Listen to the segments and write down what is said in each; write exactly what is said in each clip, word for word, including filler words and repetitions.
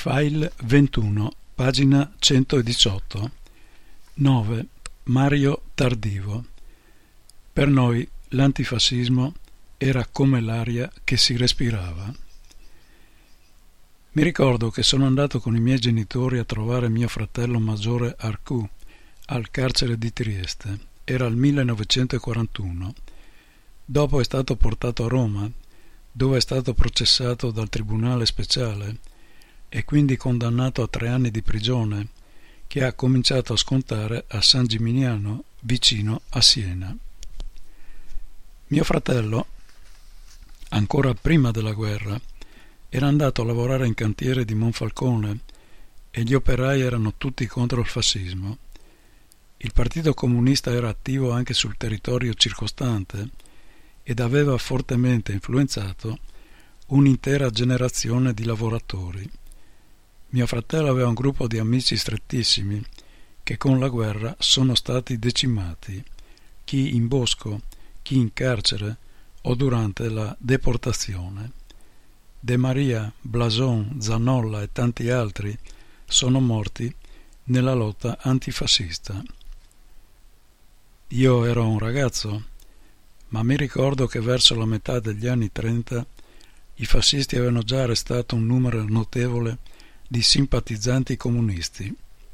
File ventuno, pagina centodiciotto. nove. Mario Tardivo. Per noi l'antifascismo era come l'aria che si respirava. Mi ricordo che sono andato con i miei genitori a trovare mio fratello maggiore Arcù al carcere di Trieste. Era il millenovecentoquarantuno. Dopo è stato portato a Roma, dove è stato processato dal Tribunale Speciale e quindi condannato a tre anni di prigione, che ha cominciato a scontare a San Gimignano, vicino a Siena. Mio fratello, ancora prima della guerra, era andato a lavorare in cantiere di Monfalcone e gli operai erano tutti contro il fascismo. Il Partito Comunista era attivo anche sul territorio circostante ed aveva fortemente influenzato un'intera generazione di lavoratori. Mio fratello aveva un gruppo di amici strettissimi che con la guerra sono stati decimati, chi in bosco, chi in carcere o durante la deportazione. De Maria, Blason, Zanolla e tanti altri sono morti nella lotta antifascista. Io ero un ragazzo, ma mi ricordo che verso la metà degli anni trenta i fascisti avevano già arrestato un numero notevole di simpatizzanti comunisti.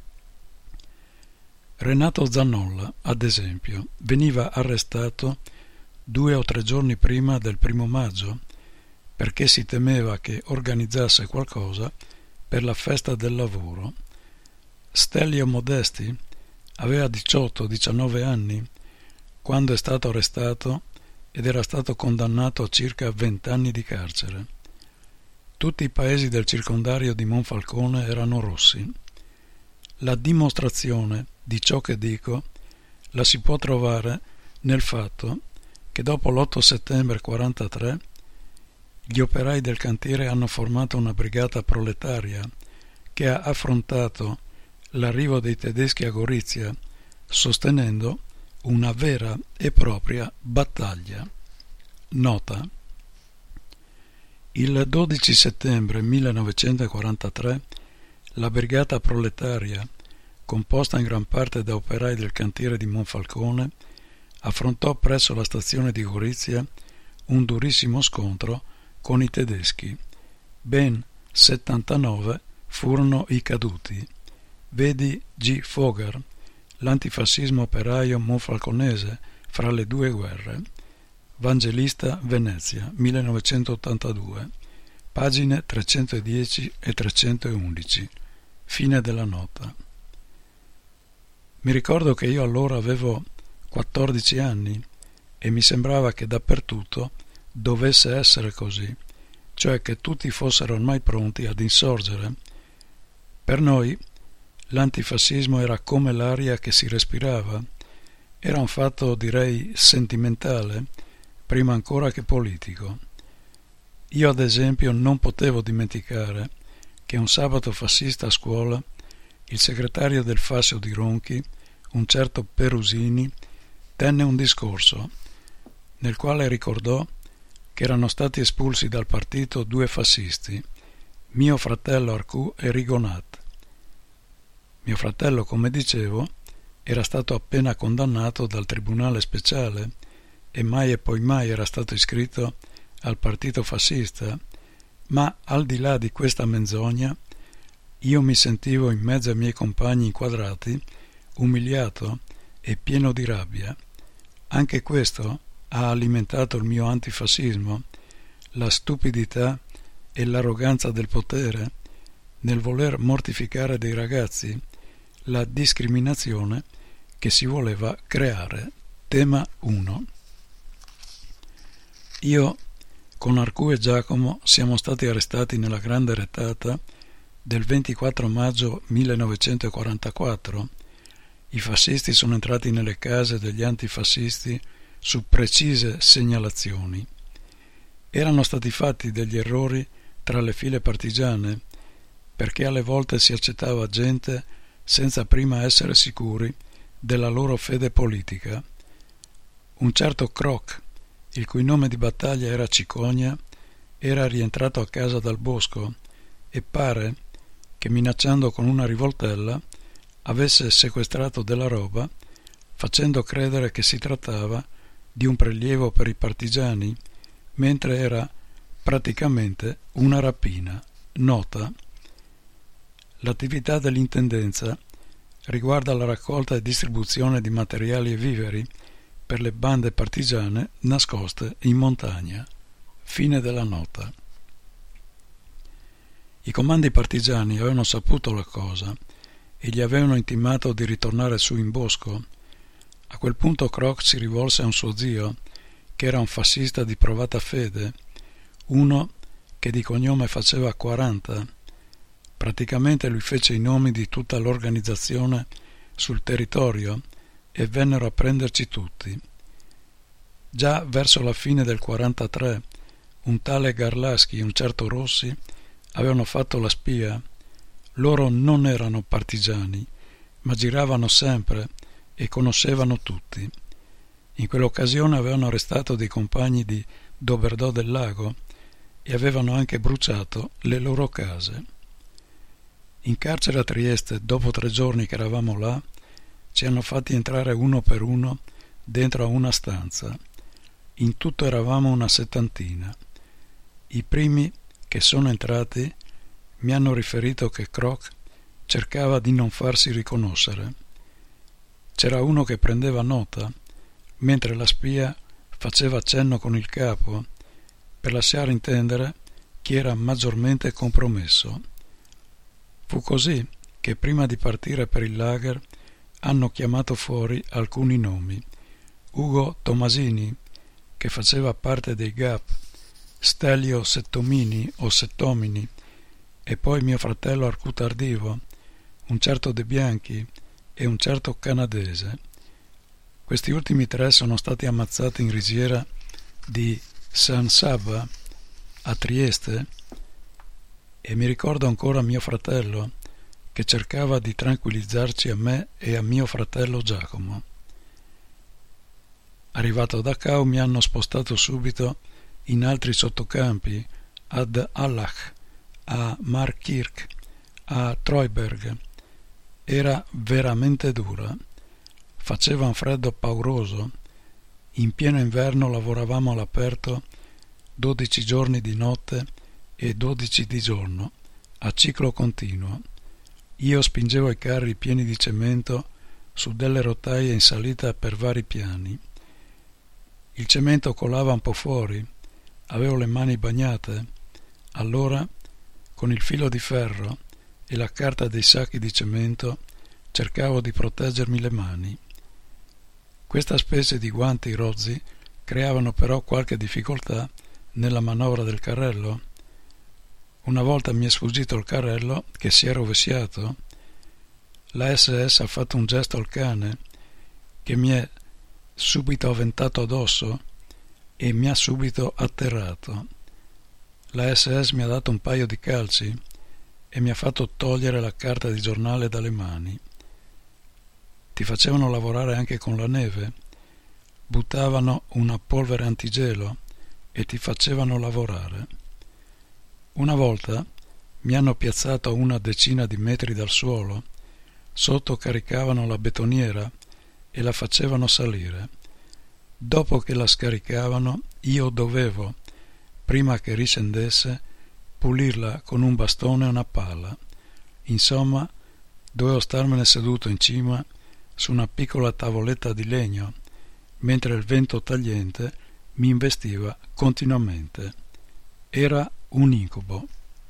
Renato Zanolla, ad esempio, veniva arrestato due o tre giorni prima del primo maggio perché si temeva che organizzasse qualcosa per la festa del lavoro. Stelio Modesti aveva diciotto diciannove anni quando è stato arrestato ed era stato condannato a circa venti anni di carcere. Tutti i paesi del circondario di Monfalcone erano rossi. La dimostrazione di ciò che dico la si può trovare nel fatto che dopo l'otto settembre quarantatré gli operai del cantiere hanno formato una brigata proletaria che ha affrontato l'arrivo dei tedeschi a Gorizia sostenendo una vera e propria battaglia. Nota: il dodici settembre millenovecentoquarantatré la brigata proletaria, composta in gran parte da operai del cantiere di Monfalcone, affrontò presso la stazione di Gorizia un durissimo scontro con i tedeschi. Ben settantanove furono i caduti. Vedi G. Fogar, l'antifascismo operaio monfalconese fra le due guerre. Vangelista, Venezia, millenovecentottantadue, pagine trecentodieci e trecentoundici. Fine della nota. Mi ricordo che io allora avevo quattordici anni e mi sembrava che dappertutto dovesse essere così, cioè che tutti fossero ormai pronti ad insorgere. Per noi l'antifascismo era come l'aria che si respirava, era un fatto, direi, sentimentale, prima ancora che politico. Io, ad esempio, non potevo dimenticare che un sabato fascista a scuola il segretario del Fascio di Ronchi, un certo Perusini, tenne un discorso nel quale ricordò che erano stati espulsi dal partito due fascisti, mio fratello Arcù e Rigonat. Mio fratello, come dicevo, era stato appena condannato dal Tribunale Speciale e mai e poi mai era stato iscritto al partito fascista, ma al di là di questa menzogna io mi sentivo in mezzo ai miei compagni inquadrati, umiliato e pieno di rabbia. Anche questo ha alimentato il mio antifascismo, la stupidità e l'arroganza del potere nel voler mortificare dei ragazzi, la discriminazione che si voleva creare. Tema uno. Io con Arcù e Giacomo siamo stati arrestati nella grande retata del ventiquattro maggio millenovecentoquarantaquattro. I fascisti sono entrati nelle case degli antifascisti su precise segnalazioni. Erano stati fatti degli errori tra le file partigiane, perché alle volte si accettava gente senza prima essere sicuri della loro fede politica. Un certo Croc, il cui nome di battaglia era Cicogna, era rientrato a casa dal bosco e pare che minacciando con una rivoltella avesse sequestrato della roba, facendo credere che si trattava di un prelievo per i partigiani, mentre era praticamente una rapina. Nota: l'attività dell'intendenza riguarda la raccolta e distribuzione di materiali e viveri per le bande partigiane nascoste in montagna. Fine della nota. I comandi partigiani avevano saputo la cosa e gli avevano intimato di ritornare su in bosco. A quel punto Kroc si rivolse a un suo zio, che era un fascista di provata fede, uno che di cognome faceva quaranta. Praticamente lui fece i nomi di tutta l'organizzazione sul territorio e vennero a prenderci tutti. Già verso la fine del quarantatré un tale Garlaschi e un certo Rossi avevano fatto la spia. Loro non erano partigiani, ma giravano sempre e conoscevano tutti. In quell'occasione avevano arrestato dei compagni di Doberdò del Lago e avevano anche bruciato le loro case. In carcere a Trieste, dopo tre giorni che eravamo là, ci hanno fatti entrare uno per uno dentro a una stanza. In tutto eravamo una settantina. I primi che sono entrati mi hanno riferito che Kroc cercava di non farsi riconoscere. C'era uno che prendeva nota, mentre la spia faceva cenno con il capo per lasciare intendere chi era maggiormente compromesso. Fu così che prima di partire per il lager hanno chiamato fuori alcuni nomi: Ugo Tomasini, che faceva parte dei G A P, Stelio Settomini o Settomini, e poi mio fratello Arcutardivo, un certo De Bianchi e un certo canadese. Questi ultimi tre sono stati ammazzati in risiera di San Sabba a Trieste, e mi ricordo ancora mio fratello che cercava di tranquillizzarci a me e a mio fratello Giacomo. Arrivato a Dachau mi hanno spostato subito in altri sottocampi, ad Allach, a Markirch, a Treuberg. Era veramente dura. Faceva un freddo pauroso. In pieno inverno lavoravamo all'aperto dodici giorni di notte e dodici di giorno, a ciclo continuo. Io spingevo i carri pieni di cemento su delle rotaie in salita per vari piani. Il cemento colava un po' fuori, avevo le mani bagnate. Allora, con il filo di ferro e la carta dei sacchi di cemento, cercavo di proteggermi le mani. Questa specie di guanti rozzi creavano però qualche difficoltà nella manovra del carrello. Una volta mi è sfuggito il carrello che si è rovesciato. La S S ha fatto un gesto al cane che mi è subito avventato addosso e mi ha subito atterrato. La S S mi ha dato un paio di calci e mi ha fatto togliere la carta di giornale dalle mani. Ti facevano lavorare anche con la neve, buttavano una polvere antigelo e ti facevano lavorare. Una volta mi hanno piazzato a una decina di metri dal suolo, sotto caricavano la betoniera e la facevano salire. Dopo che la scaricavano, io dovevo, prima che riscendesse, pulirla con un bastone e una pala. Insomma, dovevo starmene seduto in cima su una piccola tavoletta di legno, mentre il vento tagliente mi investiva continuamente. Era un incubo.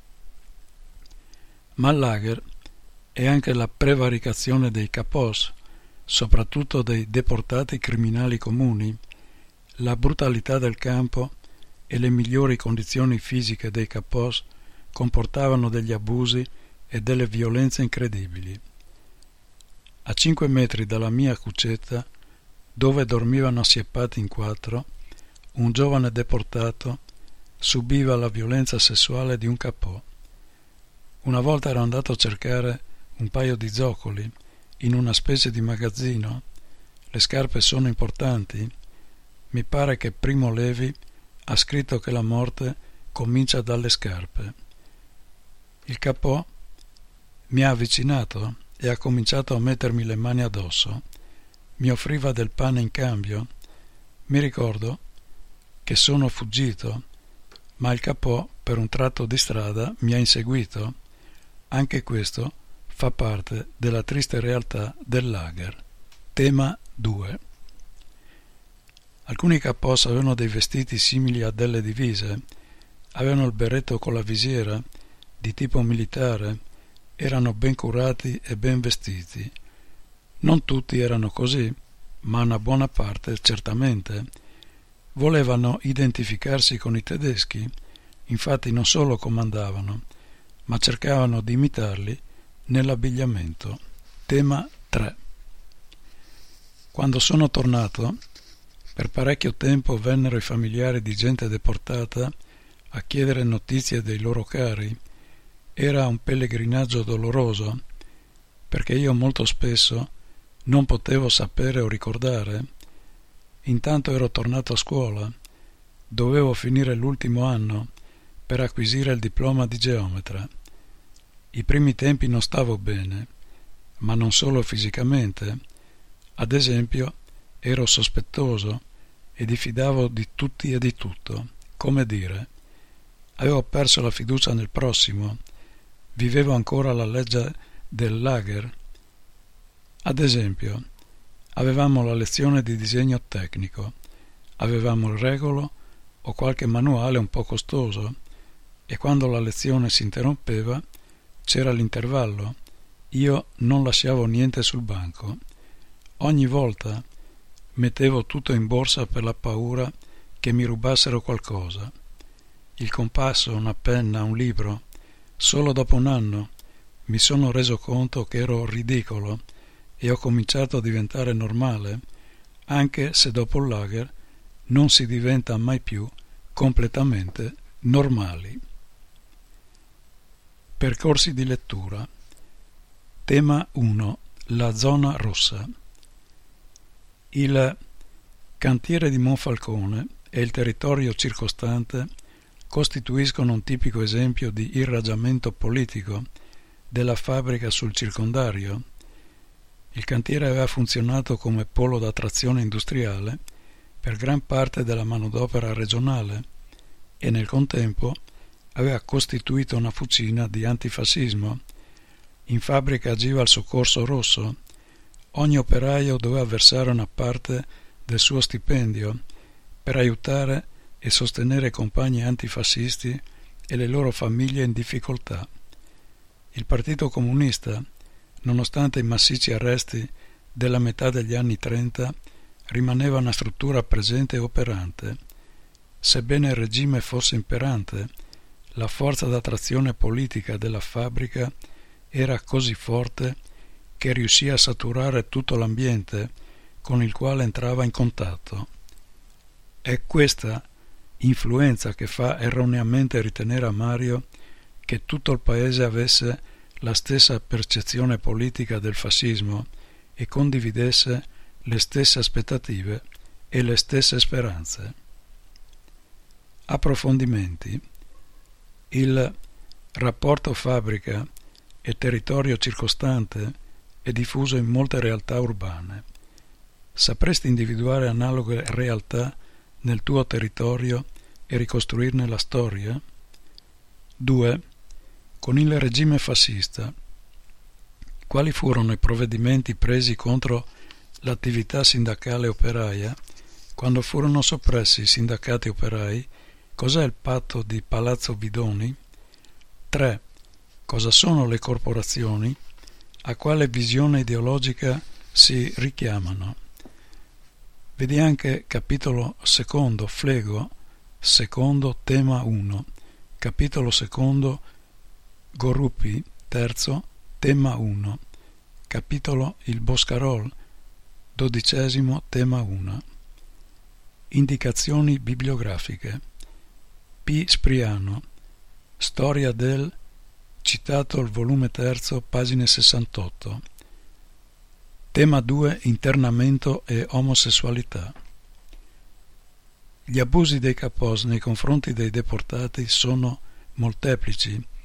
Ma il lager è anche la prevaricazione dei capos, soprattutto dei deportati criminali comuni, la brutalità del campo e le migliori condizioni fisiche dei capos comportavano degli abusi e delle violenze incredibili. A cinque metri dalla mia cuccetta, dove dormivano assiepati in quattro, un giovane deportato subiva la violenza sessuale di un capò. Una volta ero andato a cercare un paio di zoccoli in una specie di magazzino. Le scarpe sono importanti. Mi pare che Primo Levi ha scritto che la morte comincia dalle scarpe. Il capò Mi ha avvicinato e ha cominciato a mettermi le mani addosso. Mi offriva del pane in cambio. Mi ricordo che sono fuggito, ma il capò per un tratto di strada mi ha inseguito. Anche questo fa parte della triste realtà del lager. Tema due. Alcuni capos avevano dei vestiti simili a delle divise, avevano il berretto con la visiera, di tipo militare, erano ben curati e ben vestiti. Non tutti erano così, ma una buona parte certamente. Volevano identificarsi con i tedeschi, infatti non solo comandavano, ma cercavano di imitarli nell'abbigliamento. Tema tre. Quando sono tornato, per parecchio tempo vennero i familiari di gente deportata a chiedere notizie dei loro cari. Era un pellegrinaggio doloroso, perché io molto spesso non potevo sapere o ricordare. Intanto ero tornato a scuola, dovevo finire l'ultimo anno per acquisire il diploma di geometra. I primi tempi non stavo bene, ma non solo fisicamente. Ad esempio, ero sospettoso e diffidavo di tutti e di tutto. Come dire, avevo perso la fiducia nel prossimo, vivevo ancora la legge del lager. Ad esempio, avevamo la lezione di disegno tecnico, avevamo il regolo o qualche manuale un po' costoso, e quando la lezione si interrompeva c'era l'intervallo. Io non lasciavo niente sul banco. Ogni volta mettevo tutto in borsa per la paura che mi rubassero qualcosa. Il compasso, una penna, un libro. Solo dopo un anno mi sono reso conto che ero ridicolo e ho cominciato a diventare normale, anche se dopo il lager non si diventa mai più completamente normali. Percorsi di lettura. Tema uno. La zona rossa. Il cantiere di Monfalcone e il territorio circostante costituiscono un tipico esempio di irraggiamento politico della fabbrica sul circondario. Il cantiere aveva funzionato come polo d'attrazione industriale per gran parte della manodopera regionale e nel contempo aveva costituito una fucina di antifascismo. In fabbrica agiva il Soccorso Rosso. Ogni operaio doveva versare una parte del suo stipendio per aiutare e sostenere i compagni antifascisti e le loro famiglie in difficoltà. Il Partito Comunista, nonostante i massicci arresti della metà degli anni trenta, rimaneva una struttura presente e operante. Sebbene il regime fosse imperante, la forza d'attrazione politica della fabbrica era così forte che riuscì a saturare tutto l'ambiente con il quale entrava in contatto. È questa influenza che fa erroneamente ritenere a Mario che tutto il paese avesse la stessa percezione politica del fascismo e condividesse le stesse aspettative e le stesse speranze. Approfondimenti. Il rapporto fabbrica e territorio circostante è diffuso in molte realtà urbane. Sapresti individuare analoghe realtà nel tuo territorio e ricostruirne la storia? due. Con il regime fascista, quali furono i provvedimenti presi contro l'attività sindacale operaia quando furono soppressi i sindacati operai? Cos'è il patto di Palazzo Bidoni? tre. Cosa sono le corporazioni? A quale visione ideologica si richiamano? Vedi anche capitolo secondo, Flego, secondo, tema uno, capitolo secondo, Gorrupi, terzo, tema uno, capitolo Il Boscarol, dodicesimo, tema uno. Indicazioni bibliografiche. P. Spriano, Storia del, citato il volume terzo, pagine sessantotto. Tema due. Internamento e omosessualità. Gli abusi dei capos nei confronti dei deportati sono molteplici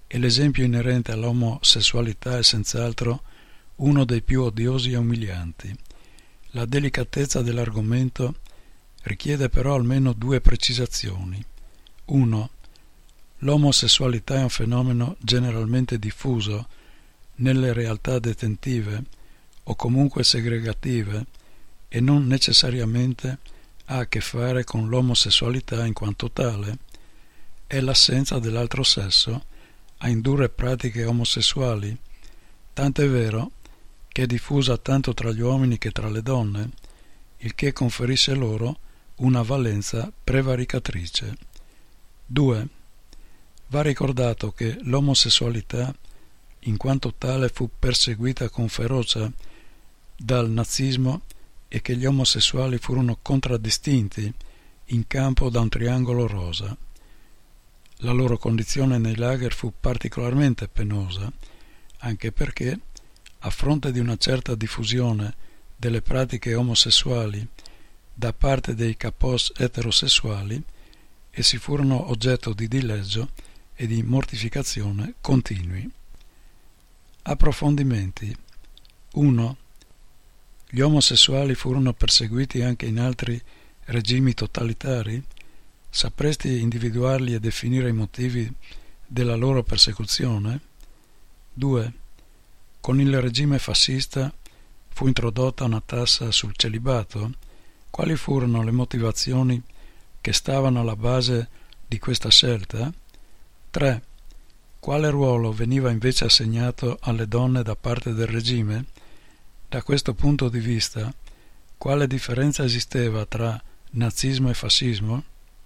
e l'esempio inerente all'omosessualità è senz'altro uno dei più odiosi e umilianti. La delicatezza dell'argomento richiede però almeno due precisazioni. uno. L'omosessualità è un fenomeno generalmente diffuso nelle realtà detentive o comunque segregative e non necessariamente ha a che fare con l'omosessualità in quanto tale. È l'assenza dell'altro sesso a indurre pratiche omosessuali, tant'è vero che è diffusa tanto tra gli uomini che tra le donne, il che conferisce loro una valenza prevaricatrice. due. Va ricordato che l'omosessualità in quanto tale fu perseguita con ferocia dal nazismo e che gli omosessuali furono contraddistinti in campo da un triangolo rosa. La loro condizione nei lager fu particolarmente penosa, anche perché, a fronte di una certa diffusione delle pratiche omosessuali da parte dei capos eterosessuali, essi furono oggetto di dileggio e di mortificazione continui. Approfondimenti. uno. Gli omosessuali furono perseguiti anche in altri regimi totalitari? Sapresti individuarli e definire i motivi della loro persecuzione? due. Con il regime fascista fu introdotta una tassa sul celibato? Quali furono le motivazioni che stavano alla base di questa scelta? tre. Quale ruolo veniva invece assegnato alle donne da parte del regime? Da questo punto di vista, quale differenza esisteva tra nazismo e fascismo?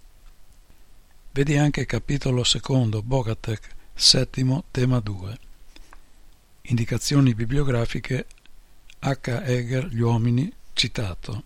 Vedi anche capitolo secondo, Bogatek, settimo, tema due. Indicazioni bibliografiche H. Eger, Gli uomini, citato.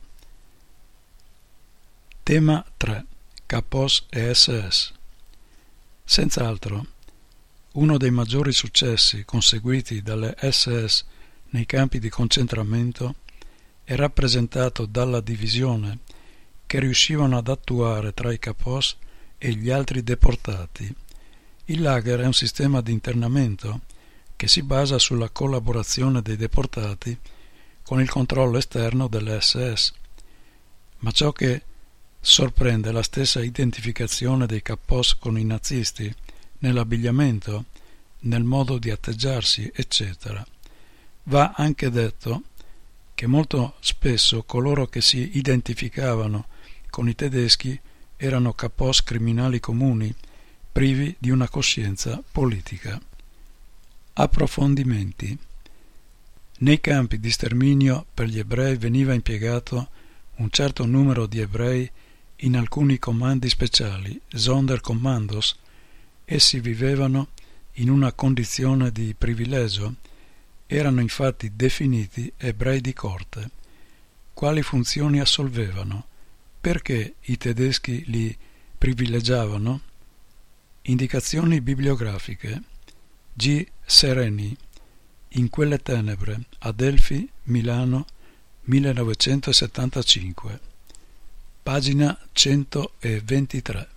Tema tre. Capos e S S. Senz'altro, uno dei maggiori successi conseguiti dalle S S nei campi di concentramento è rappresentato dalla divisione che riuscivano ad attuare tra i capos e gli altri deportati. Il lager è un sistema di internamento che si basa sulla collaborazione dei deportati con il controllo esterno delle S S, ma ciò che sorprende è la stessa identificazione dei capos con i nazisti nell'abbigliamento, nel modo di atteggiarsi, eccetera. Va anche detto che molto spesso coloro che si identificavano con i tedeschi erano capos criminali comuni, privi di una coscienza politica. Approfondimenti. Nei campi di sterminio per gli ebrei veniva impiegato un certo numero di ebrei in alcuni comandi speciali, Sonderkommandos. Essi vivevano in una condizione di privilegio, erano infatti definiti ebrei di corte. Quali funzioni assolvevano? Perché i tedeschi li privilegiavano? Indicazioni bibliografiche. G. Sereni, In quelle tenebre, Adelphi, Milano, millenovecentosettantacinque. Pagina centoventitré.